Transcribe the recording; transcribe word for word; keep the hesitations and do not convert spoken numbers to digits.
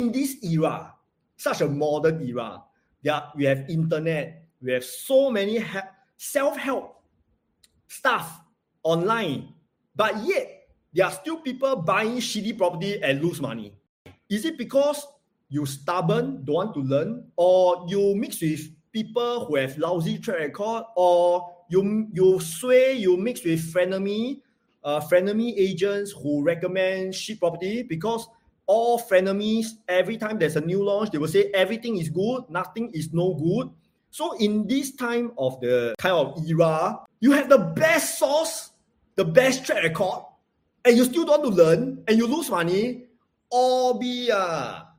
In this era, such a modern era, there, we have internet, we have so many ha- self-help stuff online, but yet there are still people buying shitty property and lose money. Is it because you stubborn, don't want to learn, or you mix with people who have lousy track record, or you you sway, you mix with frenemy, uh, frenemy agents who recommend shit property? Because all frenemies, every time there's a new launch, they will say everything is good, nothing is no good. So in this time of the kind of era, you have the best source, the best track record, and you still don't want to learn, and you lose money. Or be uh,